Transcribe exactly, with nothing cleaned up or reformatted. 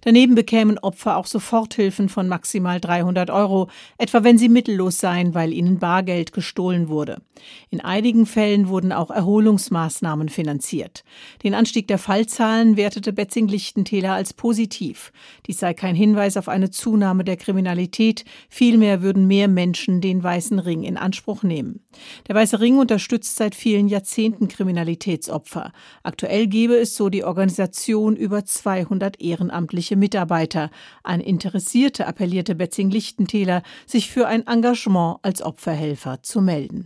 Daneben bekämen Opfer auch Soforthilfen von maximal dreihundert Euro, etwa wenn sie mittellos seien, weil ihnen Bargeld gestohlen wurde. In einigen Fällen wurden auch Erholungsmaßnahmen finanziert. Den Anstieg der Fallzahlen wertete Betzing-Lichtentäler als positiv. Dies sei kein Hinweis auf eine Zunahme der Kriminalität, vielmehr würden mehr Menschen den Weißen Ring in Anspruch nehmen. Der Weiße Ring unterstützt seit vielen Jahrzehnten Kriminalitätsopfer. Aktuell gebe es, so die Organisation, über zweihundert ehrenamtliche Mitarbeiter. An Interessierte appellierte Betzing-Lichtentäler, sich für ein Engagement als Opferhelfer zu melden.